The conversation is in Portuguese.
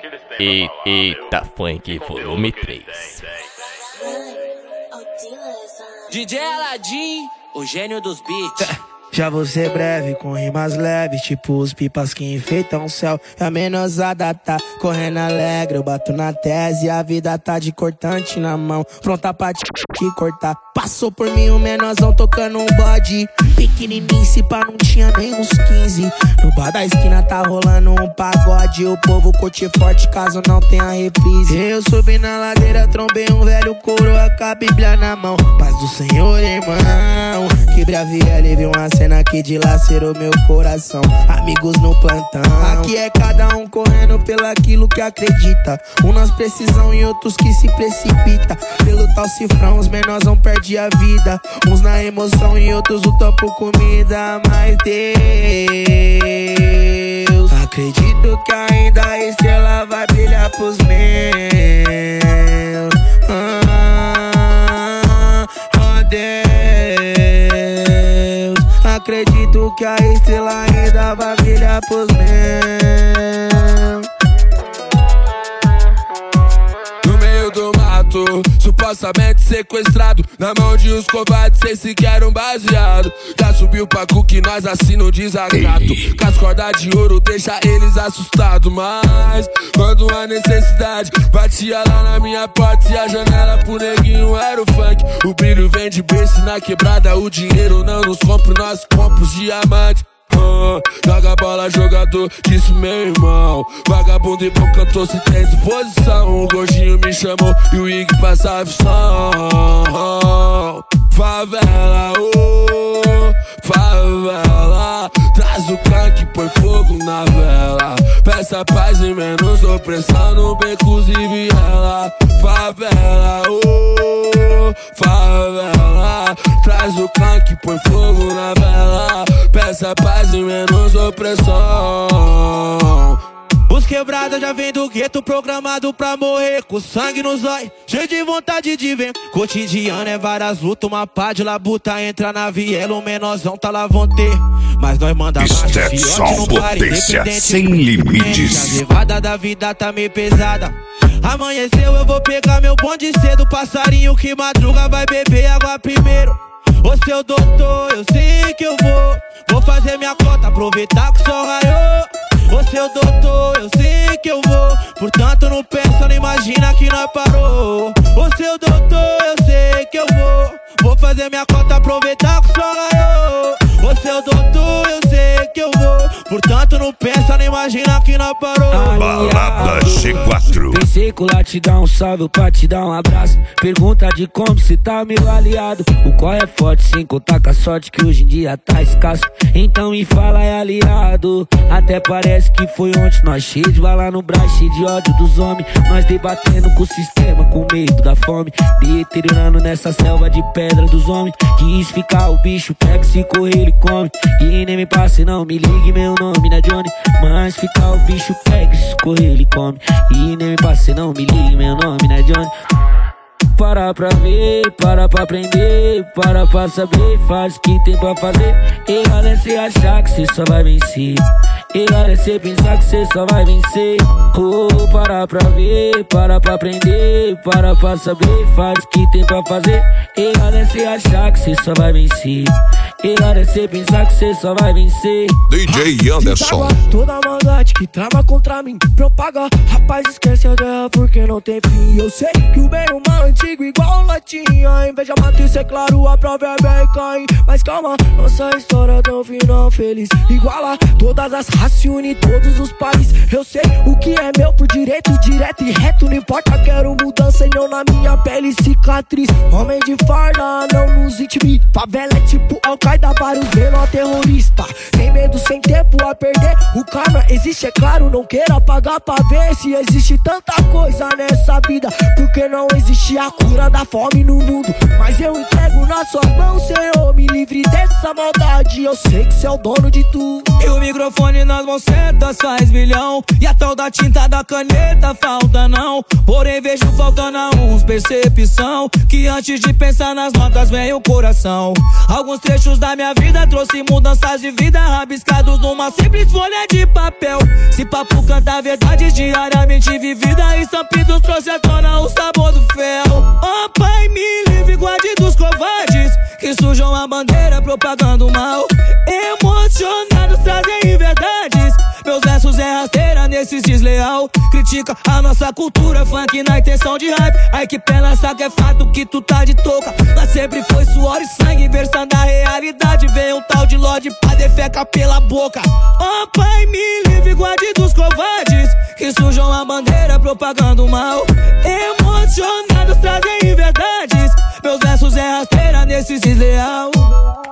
Eita, funk volume 3. DJ Aladim, o gênio dos beats. Já vou ser breve, com rimas leves, tipo os pipas que enfeitam o céu. E a menosada tá correndo alegre, eu bato na tese, a vida tá de cortante na mão, pronta pra te cortar. Passou por mim um menorzão tocando um bode, pequenininho, se pá não tinha nem uns 15. No bar da esquina tá rolando um pagode, o povo curte forte caso não tenha reprise. Eu subi na ladeira, trombei um velho coroa com a bíblia na mão. Paz do Senhor, irmão, que braviele, viu uma cena que dilacerou meu coração. Amigos no plantão, aqui é cada um correndo pelo aquilo que acredita. Uns nas precisão e outros que se precipita. Pelo tal cifrão os menorzão perde a vida. Uns na emoção e outros lutam por comida. Mas Deus, acredito que ainda a estrela vai brilhar pros meus. Oh Deus, acredito que a estrela ainda vai brilhar pros meus. No meio do mato, supostamente sequestrado, na mão de uns covardes, cês sequer um baseado. Já subiu pra cu que nós assina o desacato, com as cordas de ouro deixa eles assustados. Mas quando a necessidade batia lá na minha porta e a janela pro neguinho era o funk. O brilho vem de berço na quebrada, o dinheiro não nos compra, nós compramos diamante. Joga bola, jogador, disse meu irmão. Vagabundo e bom cantor se tem disposição. O gordinho me chamou e o Ig passa a visão. Favela, favela, traz o canque, põe fogo na vela. Peça paz e menos opressão no becos e viela. Favela, favela, traz o canque, põe fogo na vela. Peça paz e menos opressão. Os quebradas já vem do gueto, programado pra morrer, com sangue nos olhos, cheio de vontade de ver. Cotidiano é várias lutas, uma pá de labuta. Entra na viela, o menorzão tá lá vão ter. Mas nós manda mais, Stetson, potência sem limites. A levada da vida tá meio pesada. Amanheceu, eu vou pegar meu bonde cedo. Passarinho que madruga vai beber água primeiro. Ô seu doutor, eu sei que eu vou fazer minha cota, aproveitar que o sol raiou. Ô seu doutor, eu sei que eu vou, portanto não pensa, não imagina que nós parou. Ô seu doutor, eu sei que eu vou fazer minha cota, aproveitar que o sol raiou. Ô seu doutor, eu sei que eu vou, portanto não pensa, não imagina que nós parou. Balada G4. Pensei colar te dar um salve pra te dar um abraço. Pergunta de como cê tá, meu aliado. O qual é forte sem contar com a sorte que hoje em dia tá escasso. Então me fala, é aliado. Até parece que foi ontem, nós cheio de bala no braço, cheio de ódio dos homens. Nós debatendo com o sistema, com medo da fome, deteriorando nessa selva de pedra dos homens. Quis ficar o bicho, pega se correr ele come. E nem me passe não, me ligue, meu nome não é Johnny. Mas ficar o bicho, pega se correr ele come. E nem me passe não, me ligue, meu nome não é Johnny. Para pra ver, para pra aprender, para pra saber, faz o que tem pra fazer. Errado é cê achar que cê só vai vencer. Errado é cê pensar que cê só vai vencer. Para pra ver, para pra aprender, para pra saber, faz o que tem pra fazer. Errado é cê achar que cê só vai vencer. Errado é cê pensar que cê só vai vencer. DJ Anderson. Toda maldade que trama contra mim propaga. Rapaz, esquece a guerra porque não tem fim. Eu sei que o bem e o mal é antigo igual o latim. A inveja mata, isso é claro, a provérbia é Caim. Mas calma, nossa história tem um final feliz. Iguala todas as raças e une todos os países. Eu sei o que é meu por direito, direto e reto. Não importa, quero mudança e não na minha pele cicatriz. Homem de farda, não nos intime. Favela é tipo Al-Qaeda, vários menor terrorista. Sem medo, sem tempo a perder. O karma existe, é claro, não queira pagar pra ver. Se existe tanta coisa nessa vida, porque não existe a cura da fome no mundo. Mas eu entrego nas suas mãos, Senhor, me livre dessa maldade. Eu sei que cê é o dono de tudo. E o microfone nas mãos certas faz milhão. E a tal da tinta da caneta falta não. Porém vejo faltando a uns percepção, que antes de pensar nas notas vem o coração. Alguns trechos da da minha vida trouxe mudanças de vida, rabiscados numa simples folha de papel. Se papo canta verdades diariamente vivida, estampidos trouxe à tona o sabor do fel. Oh pai, me livre, guarde dos covardes que sujam a bandeira propagando mal. Emocionados trazem verdades, meus versos é rasteira nesses desleal. Critica a nossa cultura, funk na intenção de hype. Ai que pena, sabe que é fato que tu tá de touca. Mas sempre foi suor e sangue, versando a realidade. Vem um tal de Lorde pra defecar pela boca. Oh pai, me livre, guarde dos covardes que sujam a bandeira propagando mal. Emocionados trazem verdades, meus versos é rasteira nesses desleal.